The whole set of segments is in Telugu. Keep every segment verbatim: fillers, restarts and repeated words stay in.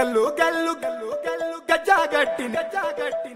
గల్లు గల్లు గల్లు గల్లు గజ్జాగట్టి గజ్జాగట్టి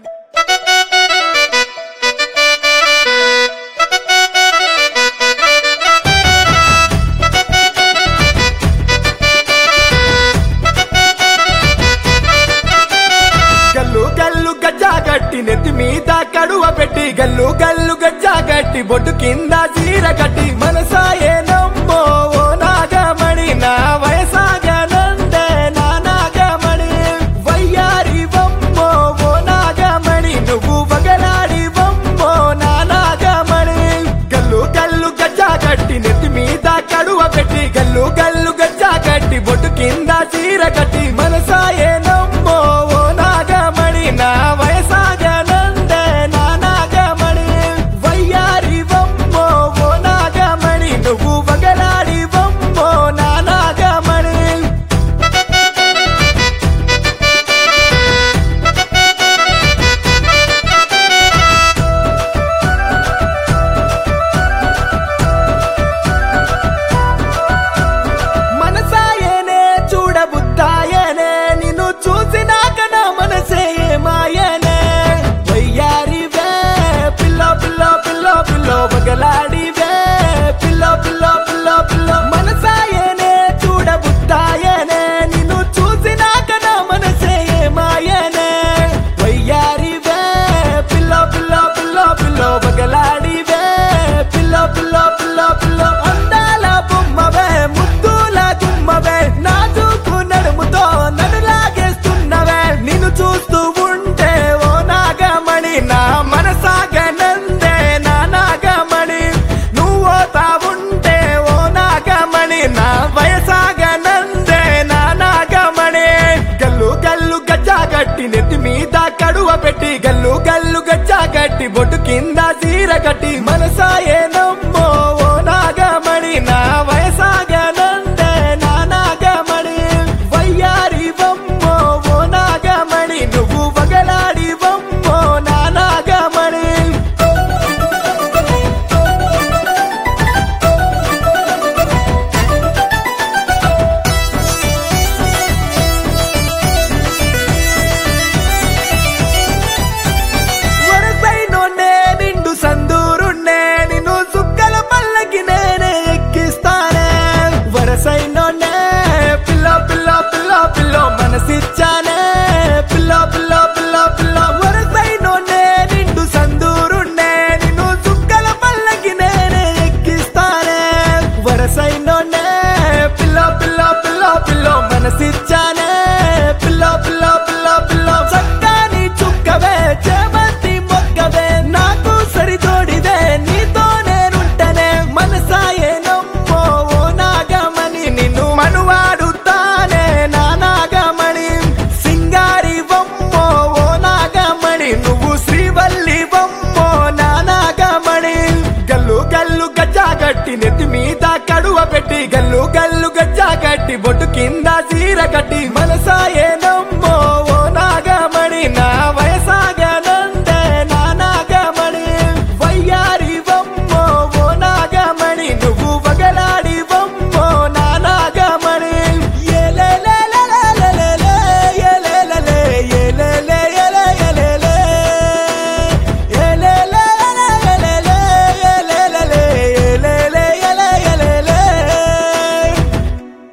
గల్లు గల్లు గజ్జాగట్టి నెత్తి మీద కడువ పెట్టి గల్లు గల్లు గజ్జాగట్టి బొట్టు కింద చీర కట్టి మనసాయే నమ్మో ఓ నాగమణి నా వయసాగనందే నా నాగమణి వయ్యారి వమ్మో ఓ నాగమణి నువ్వు వగలాడి వమ్మో నా నాగమణి గల్లు గల్లు గజ్జాగట్టి నెత్తి మీద కడువ పెట్టి గల్లు గల్లు గజ్జాగట్టి బొట్టు కింద చీర కట్టి మనసాయే నమ్మో ఓ నాగమణి నా వయసాగనందే నా నాగమణి వయ్యారి వమ్మో ఓ నాగమణి నువ్వు వగలాడి వమ్మో నా నాగమణి మనసాయనే చూడబుద్దాయనే నిన్ను చూసినాక నా మనసే మాయనే వయ్యారివే పిల్ల పిల్ల పిల్ల పిల్ల వగలాడివే పిల్ల పిల్ల పిల్ల పిల్ల మనసాయనే చూడబుద్దాయనే నిన్ను చూసినాక నా మనసే మాయనే వయ్యారివే పిల్ల పిల్ల పిల్ల పిల్ల వగలాడివే పిల్ల పిల్ల పిల్ల పిల్ల అందాల బొమ్మవే ముద్దుల గుమ్మవే నాజుకు నడుముతో నన్ను లాగేస్తున్నవే నిన్ను చూస్తూ ఉంటే ఓ నాగమణి నా మనసాగనందే నా నాగమణి నువ్వోతా ఉంటే ఓ నాగమణి నా వయసాగనందే నా నాగమణి గల్లు గల్లు గజ్జాగట్టి నెత్తి మీద కడువ పెట్టి గల్లు గల్లు గజ్జాగట్టి బొట్టు కింద చీర కట్టి మనసాయే నమ్మో ఓ నాగమణి నా వయసాగనందే నా నాగమణి వయ్యారి వమ్మో ఓ నాగమణి నువ్వు వగలాడి వమ్మో నా నాగమణి వరసైనోనే నిండు సందూరున్నే నిన్ను సుక్కల పల్లకి నేనే ఎక్కిస్తానే వరసైనోనే పిల్ల పిల్ల పిల్ల పిల్ల మనసిచ్చానే పిల్ల పిల్ల పిల్ల పిల్ల వరసైనోనే నిండు సందూరున్నే నిన్ను సుక్కల పల్లకి నేనే ఎక్కిస్తానే వరసైనోనే పిల్ల పిల్ల పిల్ల పిల్ల మనసిచ్చానే పిల్ల పిల్ల పిల్ల పిల్ల చక్కని చుక్కవే చేమంతి మొక్కవే నాకు సరితోడివే నీతో నేనుంటనే మనసాయే నమ్మో ఓ నాగమణి నిన్ను మనువాడుతానే నా నాగమణి సింగారి వమ్మో ఓ నాగమణి నువ్వు శ్రీవల్లి వమ్మో నా నాగమణి గల్లు గల్లు గజ్జాగట్టి నెత్తి మీద కడువ పెట్టి గల్లు గల్లు గజ్జాగట్టి బొట్టు కింద చీర కట్టి మనసాయే